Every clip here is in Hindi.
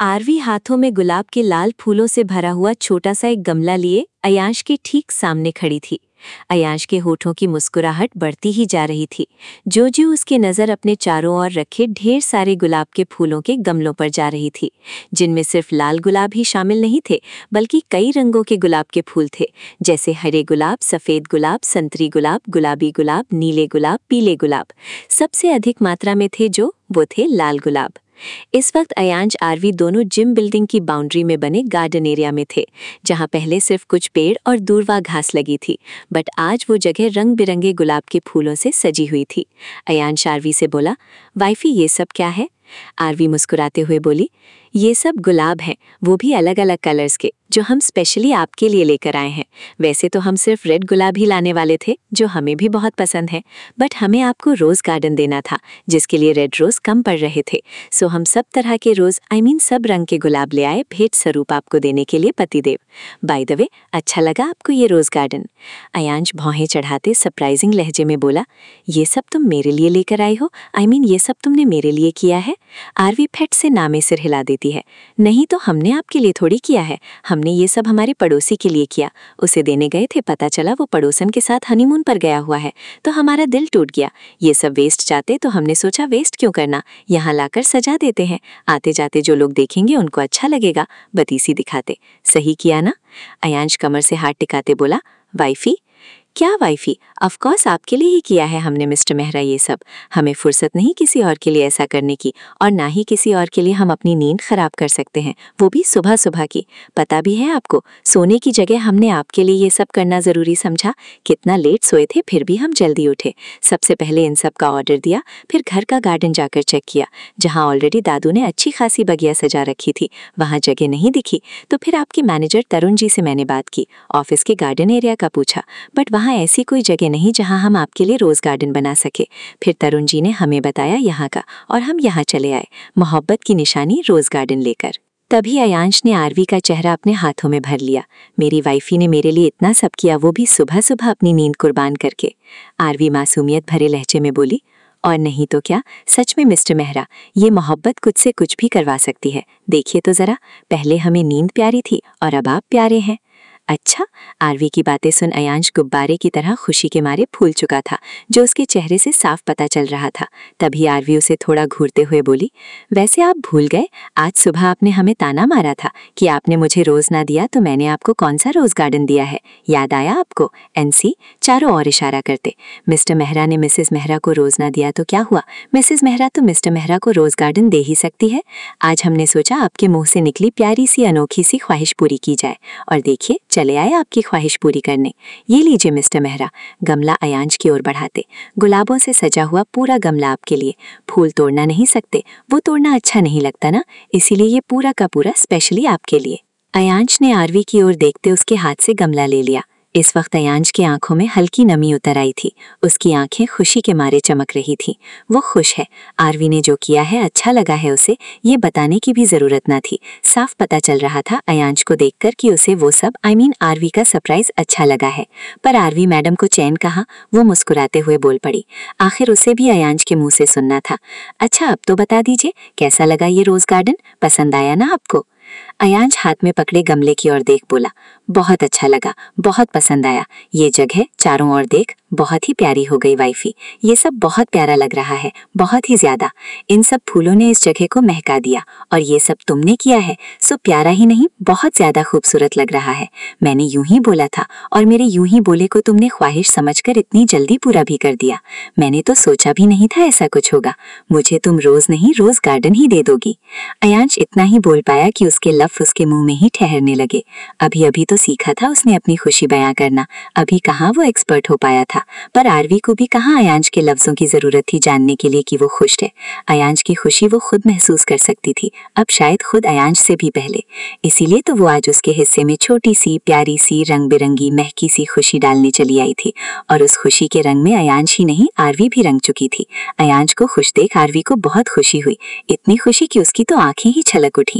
आरवी हाथों में गुलाब के लाल फूलों से भरा हुआ छोटा सा एक गमला लिए अयांश के ठीक सामने खड़ी थी। अयांश के होठों की मुस्कुराहट बढ़ती ही जा रही थी जो उसकी नज़र अपने चारों ओर रखे ढेर सारे गुलाब के फूलों के गमलों पर जा रही थी, जिनमें सिर्फ लाल गुलाब ही शामिल नहीं थे बल्कि कई रंगों के गुलाब के फूल थे, जैसे हरे गुलाब, सफ़ेद गुलाब, संतरी गुलाब, गुलाबी गुलाब, नीले गुलाब, पीले गुलाब। सबसे अधिक मात्रा में थे वो थे लाल गुलाब। इस वक्त अयांश आरवी दोनों जिम बिल्डिंग की बाउंड्री में बने गार्डन एरिया में थे, जहां पहले सिर्फ कुछ पेड़ और दूरवा घास लगी थी, बट आज वो जगह रंग बिरंगे गुलाब के फूलों से सजी हुई थी। अयांश आरवी से बोला, वाइफी ये सब क्या है? आरवी मुस्कुराते हुए बोली, ये सब गुलाब हैं, वो भी अलग अलग कलर्स के, जो हम स्पेशली आपके लिए लेकर आए हैं। वैसे तो हम सिर्फ रेड गुलाब ही लाने वाले थे, जो हमें भी बहुत पसंद है, बट हमें आपको रोज़ गार्डन देना था, जिसके लिए रेड रोज़ कम पड़ रहे थे। सो हम सब तरह के रोज़ सब रंग के गुलाब ले आए भेंट स्वरूप आपको देने के लिए पतिदेव। बाय द वे, अच्छा लगा आपको ये रोज़ गार्डन? अयांश भौहें चढ़ाते सरप्राइजिंग लहजे में बोला, ये सब तुम मेरे लिए लेकर आई हो? ये सब तुमने मेरे लिए किया है? आरवी फट से नामे सिर हिला देती है। नहीं तो हमने आपके लिए थोड़ी किया है, हमने ये सब हमारे पड़ोसी के लिए किया। उसे देने गए थे, पता चला वो पड़ोसन के साथ हनीमून पर गया हुआ है, तो हमारा दिल टूट गया। ये सब वेस्ट जाते तो हमने सोचा वेस्ट क्यों करना, यहाँ लाकर सजा देते हैं, आते जाते जो लोग देखेंगे उनको अच्छा लगेगा, बतीसी दिखाते। सही किया ना? अयांश कमर से हाथ टिकाते बोला, वाइफी? क्या वाइफी? ऑफ कोर्स आपके लिए ही किया है हमने मिस्टर मेहरा ये सब। हमें फुर्सत नहीं किसी और के लिए ऐसा करने की, और ना ही किसी और के लिए हम अपनी नींद खराब कर सकते हैं, वो भी सुबह सुबह की। पता भी है आपको, सोने की जगह हमने आपके लिए ये सब करना ज़रूरी समझा। कितना लेट सोए थे फिर भी हम जल्दी उठे। सबसे पहले इन सब का ऑर्डर दिया, फिर घर का गार्डन जाकर चेक किया, जहाँ ऑलरेडी दादू ने अच्छी खासी बगिया सजा रखी थी, वहाँ जगह नहीं दिखी तो फिर आपके मैनेजर तरुण जी से मैंने बात की, ऑफिस के गार्डन एरिया का पूछा, बट वहाँ ऐसी कोई जगह नहीं जहाँ हम आपके लिए रोज़ गार्डन बना सके। फिर तरुण जी ने हमें बताया यहाँ का, और हम यहाँ चले आए, मोहब्बत की निशानी रोज़ गार्डन लेकर। तभी अयांश ने आरवी का चेहरा अपने हाथों में भर लिया। मेरी वाइफी ने मेरे लिए इतना सब किया, वो भी सुबह सुबह अपनी नींद कुर्बान करके। आरवी मासूमियत भरे लहजे में बोली, और नहीं तो क्या, सच में मिस्टर मेहरा, ये मोहब्बत कुछ से कुछ भी करवा सकती है। देखिए तो ज़रा, पहले हमें नींद प्यारी थी और अब आप प्यारे हैं। अच्छा? आरवी की बातें सुन अयांश गुब्बारे की तरह खुशी के मारे फूल चुका था, जो उसके चेहरे से साफ पता चल रहा था। तभी आरवी उसे थोड़ा घूरते हुए बोली, वैसे आप भूल गए, आज सुबह आपने हमें ताना मारा था कि आपने मुझे रोज़ ना दिया तो मैंने आपको कौन सा रोज़ गार्डन दिया है, याद आया आपको? एनसी चारों ओर इशारा करते, मिस्टर मेहरा ने मिसेस मेहरा को रोज़ ना दिया तो क्या हुआ, मिसेस मेहरा तो मिस्टर मेहरा को रोज़ गार्डन दे ही सकती है। आज हमने सोचा आपके मुँह से निकली प्यारी सी अनोखी सी ख्वाहिश पूरी की जाए, और देखिए चले आए आपकी ख्वाहिश पूरी करने। ये लीजिए मिस्टर मेहरा। गमला अयांश की ओर बढ़ाते, गुलाबों से सजा हुआ पूरा गमला आपके लिए। फूल तोड़ना नहीं सकते, वो तोड़ना अच्छा नहीं लगता ना, इसीलिए ये पूरा का पूरा स्पेशली आपके लिए। अयांश ने आरवी की ओर देखते उसके हाथ से गमला ले लिया। इस वक्त अयांश की आंखों में हल्की नमी उतर आई थी, उसकी आंखें खुशी के मारे चमक रही थी। वो खुश है, आरवी ने जो किया है अच्छा लगा है उसे, ये बताने की भी जरूरत ना थी। साफ पता चल रहा था अयांश को देखकर कि उसे वो सब आरवी का सरप्राइज अच्छा लगा है। पर आरवी मैडम को चैन कहाँ, वो मुस्कुराते हुए बोल पड़ी। आखिर उसे भी अयांश के मुंह से सुनना था। अच्छा अब तो बता दीजिए, कैसा लगा ये रोज गार्डन, पसंद आया ना आपको? अयांश हाथ में पकड़े गमले की ओर देख बोला, बहुत अच्छा लगा, बहुत पसंद आया। ये जगह चारों ओर देख, बहुत ही प्यारी हो गई वाइफी। ये सब बहुत प्यारा लग रहा है, बहुत ही ज्यादा। इन सब फूलों ने इस जगह को महका दिया, और ये सब तुमने किया है, सो प्यारा ही नहीं बहुत ज्यादा खूबसूरत लग रहा है। मैंने यूं ही बोला था, और मेरे यूं ही बोले को तुमने ख्वाहिश समझकर इतनी जल्दी पूरा भी कर दिया। मैंने तो सोचा भी नहीं था ऐसा कुछ होगा। मुझे तुम रोज नहीं रोज गार्डन ही दे दोगी। अयांश इतना ही बोल पाया कि उसके लफ्ज़ उसके मुंह में ही ठहरने लगे। अभी अभी तो सीखा था उसने अपनी खुशी बयां करना, अभी कहाँ वो एक्सपर्ट हो पाया था। पर आरवी को भी कहाँ अयांश के लफ्जों की जरूरत थी जानने के लिए कि वो खुश है। अयांश की खुशी वो खुद महसूस कर सकती थी, अब शायद खुद अयांश से भी पहले। इसीलिए तो वो आज उसके हिस्से में छोटी सी प्यारी सी रंग बिरंगी महकी सी खुशी डालने चली आई थी, और उस खुशी के रंग में अयांश ही नहीं आरवी भी रंग चुकी थी। अयांश को खुश देख आरवी को बहुत खुशी हुई, इतनी खुशी कि उसकी तो आंखें ही छलक उठी।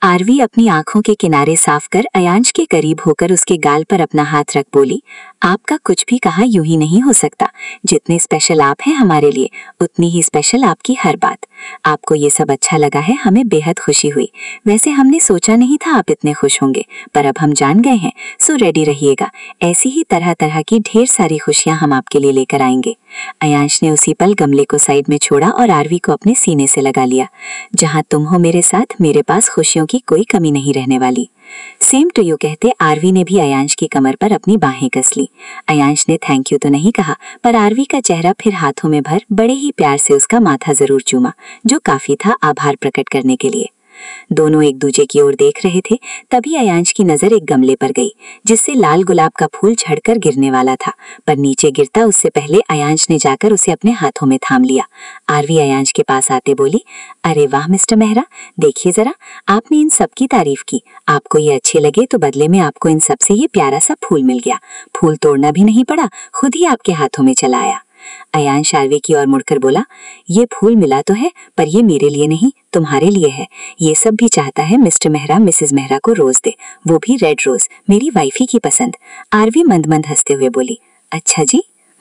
आरवी अपनी आंखों के किनारे साफ कर अयांश के करीब होकर उसके गाल पर अपना हाथ रख बोली, आपका कुछ भी कहा यूं ही नहीं हो सकता। जितने स्पेशल आप हैं हमारे लिए, उतनी ही स्पेशल आपकी हर बात। आपको ये सब अच्छा लगा है, हमें बेहद खुशी हुई। वैसे हमने सोचा नहीं था आप इतने खुश होंगे, पर अब हम जान गए हैं, सो रेडी रहिएगा। ऐसी ही तरह तरह की ढेर सारी खुशियां हम आपके लिए लेकर आएंगे। अयांश ने उसी पल गमले को साइड में छोड़ा और आरवी को अपने सीने से लगा लिया। जहां तुम हो मेरे साथ, मेरे पास खुशियों की कोई कमी नहीं रहने वाली। सेम टू यू कहते आरवी ने भी अयांश की कमर पर अपनी बाहें कस ली। अयांश ने थैंक यू तो नहीं कहा, पर आरवी का चेहरा फिर हाथों में भर बड़े ही प्यार से उसका माथा जरूर चूमा, जो काफी था आभार प्रकट करने के लिए। दोनों एक दूजे की ओर देख रहे थे, तभी अयांश की नजर एक गमले पर गई, जिससे लाल गुलाब का फूल झड़कर गिरने वाला था, पर नीचे गिरता उससे पहले अयांश ने जाकर उसे अपने हाथों में थाम लिया। आरवी अयांश के पास आते बोली, अरे वाह मिस्टर मेहरा, देखिए जरा, आपने इन सब की तारीफ की। आपको ये अच्छे लगे तो बदले में आपको इन सब से ये प्यारा सा फूल मिल गया। फूल तोड़ना भी नहीं पड़ा, खुद ही आपके हाथों में चला आया। अयांश आरवी की ओर मुड़कर बोला, ये फूल मिला तो है, पर ये मेरे लिए नहीं, तुम्हारे लिए है। ये सब भी चाहता है मिस्टर मेहरा मिसेस मेहरा को रोज दे, वो भी रेड रोज, मेरी वाइफी की पसंद। आरवी मंद मंद हंसते हुए बोली, अच्छा जी,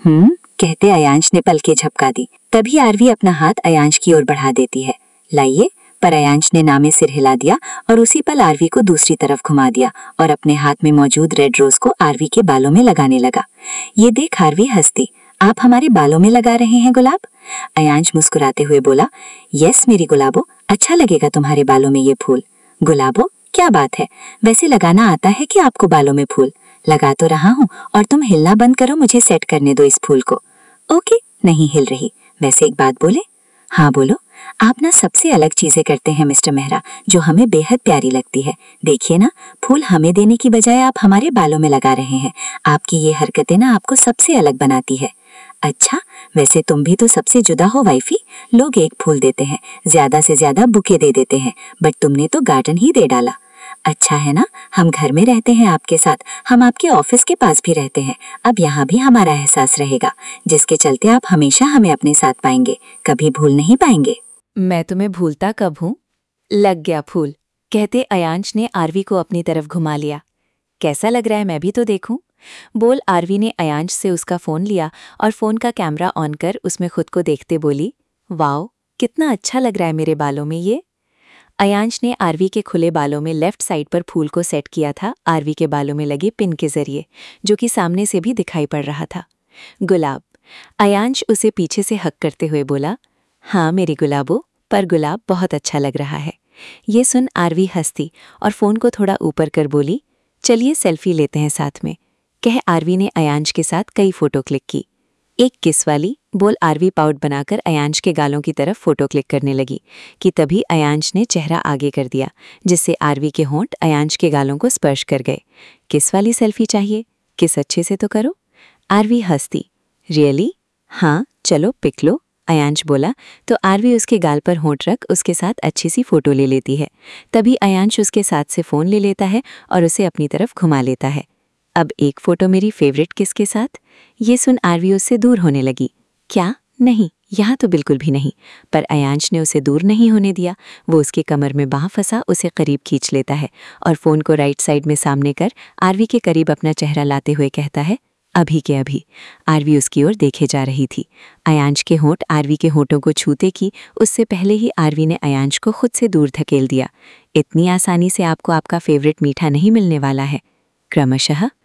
कहते अयांश ने पलके झपका दी। तभी आरवी अपना हाथ अयांश की ओर बढ़ा देती है, लाइए, पर अयांश ने ना में सिर हिला दिया और उसी पल आरवी को दूसरी तरफ घुमा दिया और अपने हाथ में मौजूद रेड रोज को आरवी के बालों में लगाने लगा। ये देख आरवी हंसती, आप हमारे बालों में लगा रहे हैं गुलाब? अयांश मुस्कुराते हुए बोला, यस मेरी गुलाबो, अच्छा लगेगा तुम्हारे बालों में ये फूल। गुलाबो, क्या बात है, वैसे लगाना आता है कि आपको बालों में फूल? लगा तो रहा हूँ, और तुम हिलना बंद करो, मुझे सेट करने दो इस फूल को। ओके, नहीं हिल रही। वैसे एक बात बोले? हाँ बोलो। आप ना सबसे अलग चीजें करते हैं मिस्टर मेहरा, जो हमें बेहद प्यारी लगती है। देखिए ना, फूल हमें देने की बजाय आप हमारे बालों में लगा रहे हैं। आपकी ये हरकतें ना आपको सबसे अलग बनाती है। अच्छा, वैसे तुम भी तो सबसे जुदा हो वाइफी। लोग एक फूल देते हैं, ज्यादा से ज्यादा बुके दे देते हैं, बट तुमने तो गार्डन ही दे डाला। अच्छा है ना, हम घर में रहते हैं आपके साथ, हम आपके ऑफिस के पास भी रहते हैं। अब यहाँ भी हमारा एहसास रहेगा, जिसके चलते आप हमेशा हमें अपने साथ पाएंगे, कभी भूल नहीं पाएंगे। मैं तुम्हें भूलता कब हूँ? लग गया फूल, कहते अयांश ने आरवी को अपनी तरफ घुमा लिया। कैसा लग रहा है, मैं भी तो देखूं? बोल आरवी ने अयांश से उसका फोन लिया और फोन का कैमरा ऑन कर उसमें खुद को देखते बोली, वाओ, कितना अच्छा लग रहा है मेरे बालों में ये। अयांश ने आरवी के खुले बालों में लेफ्ट साइड पर फूल को सेट किया था, आरवी के बालों में लगे पिन के जरिए, जो कि सामने से भी दिखाई पड़ रहा था। गुलाब, अयांश उसे पीछे से हक करते हुए बोला, हाँ मेरी गुलाबो, पर गुलाब बहुत अच्छा लग रहा है। ये सुन आरवी हंसती और फोन को थोड़ा ऊपर कर बोली, चलिए सेल्फी लेते हैं साथ में। कह आरवी ने अयांश के साथ कई फोटो क्लिक की। एक किस वाली, बोल आरवी पाउट बनाकर अयांश के गालों की तरफ फोटो क्लिक करने लगी कि तभी अयांश ने चेहरा आगे कर दिया, जिससे आरवी के होंठ अयांश के गालों को स्पर्श कर गए। किस वाली सेल्फी चाहिए? किस अच्छे से तो करो। आरवी हंसती, रियली? हाँ चलो पिक लो, अयांश बोला तो आरवी उसके गाल पर होंठ रख उसके साथ अच्छी सी फोटो ले लेती है। तभी अयांश उसके साथ से फोन ले लेता है और उसे अपनी तरफ घुमा लेता है। अब एक फोटो मेरी फेवरेट किसके साथ? ये सुन आरवी उससे दूर होने लगी। क्या? नहीं, यहाँ तो बिल्कुल भी नहीं। पर अयांश ने उसे दूर नहीं होने दिया, वो उसके कमर में बाह फंसा उसे करीब खींच लेता है और फोन को राइट साइड में सामने कर आरवी के करीब अपना चेहरा लाते हुए कहता है, अभी के अभी। आरवी उसकी ओर देखे जा रही थी। अयांश के होंठ आरवी के होंठों को छूते की उससे पहले ही आरवी ने अयांश को खुद से दूर धकेल दिया। इतनी आसानी से आपको आपका फेवरेट मीठा नहीं मिलने वाला है। क्रमशः